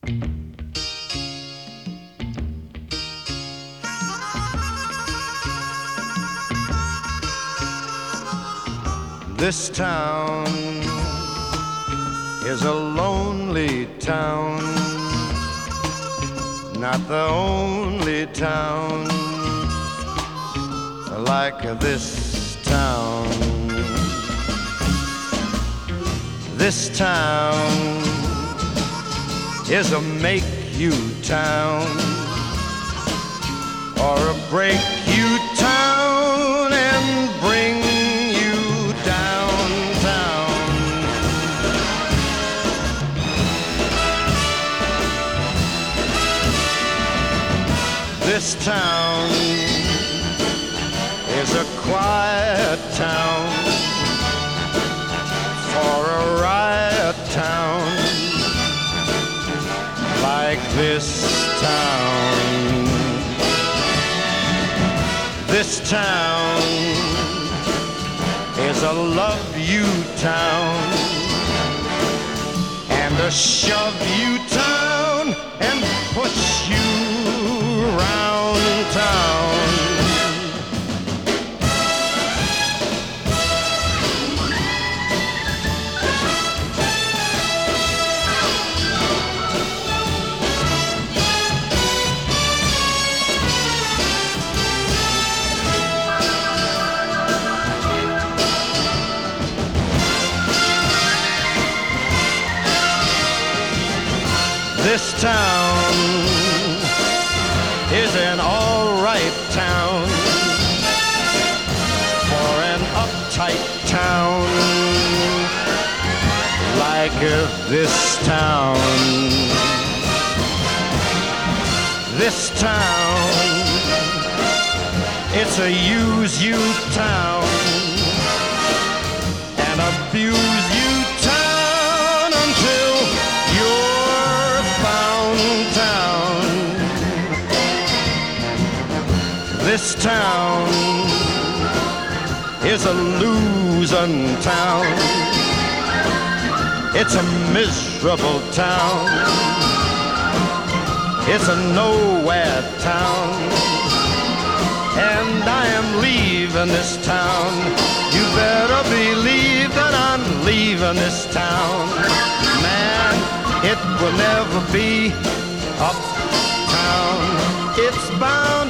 This town is a lonely town, not the only town like this town. This town is a make-you town or a break-you town and bring you downtown. This town is a quiet town for a riot town like this town. This town is a love-you town and a shove-you town and push you round town. This town is an all-right town for an uptight town like this town. This town, it's a use-you town, an abuse-you town until you're found town. This town is a losing town. It's a miserable town. It's a nowhere town. And I am leaving this town. You better believe that I'm leaving this town. Man, it will never be uptown. It's bound